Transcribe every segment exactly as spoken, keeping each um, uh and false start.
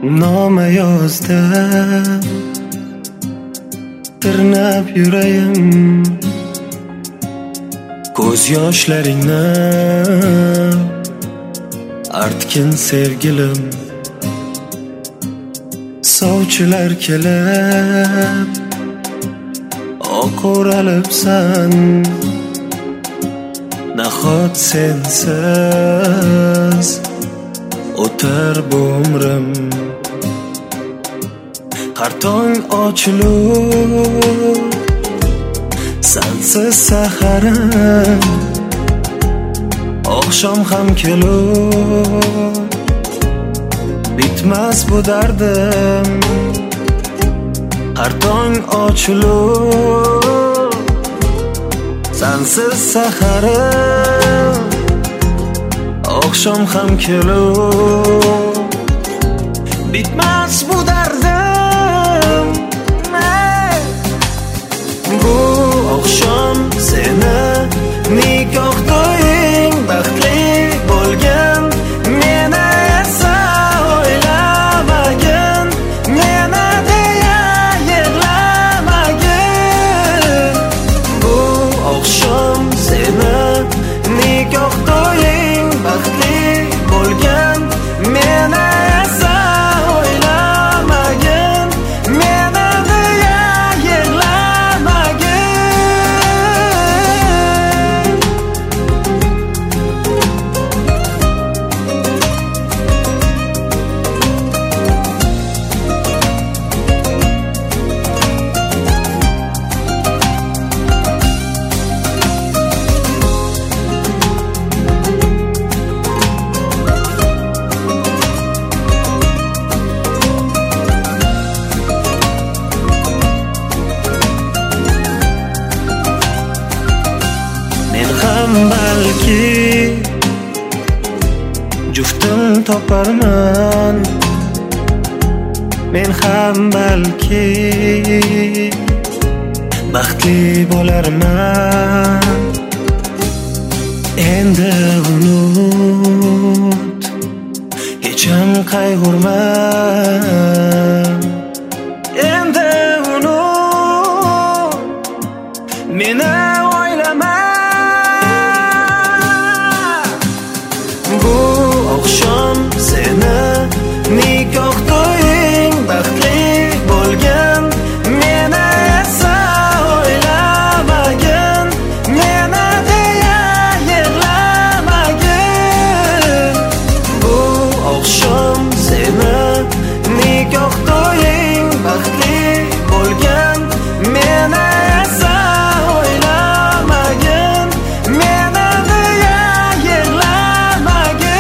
noma yozda tirnab yurayim ko'z yoshlaringni artgin sevgilim. Sovchilar kelib oq o'ralibsan, nahot sensiz o'tar bu umrim. Har tong ochilib sensiz saharim, oqshom ham kelib bitmas bu dardim. Har tong ochilib sensiz saharim, oqshom ham kelib bitmas bu dardim. Bu oqshom seni nikoh to'ying baxtli bo'lgan, meni esa o'ylamagin, meni deya yig'lamagin. Bu oqshom seni nikoh to'ying baxtli bo'lgan, meni esa o'ylamagin, meni deya yig'lamagin. Men ham balki juftim toparman, men ham balki baxtli bo'larman. Endi unut, hech ham qayg'urma. Endi unut, meni o'ylama. Bu oqshom seni nikoh to'ying baxtli bo'lgan, meni esa o'ylamagin, meni deya yig'lamagin. Bu oqshom seni nikoh to'ying baxtli bo'lgan, meni esa o'ylamagin, meni deya yig'lamagin.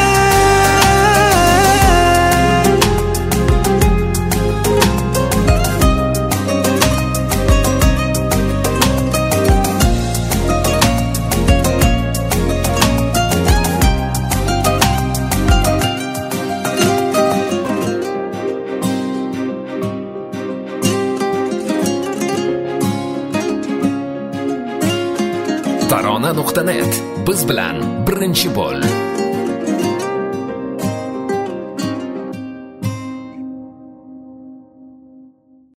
tarona nuqta net biz bilan birinchi bo'l.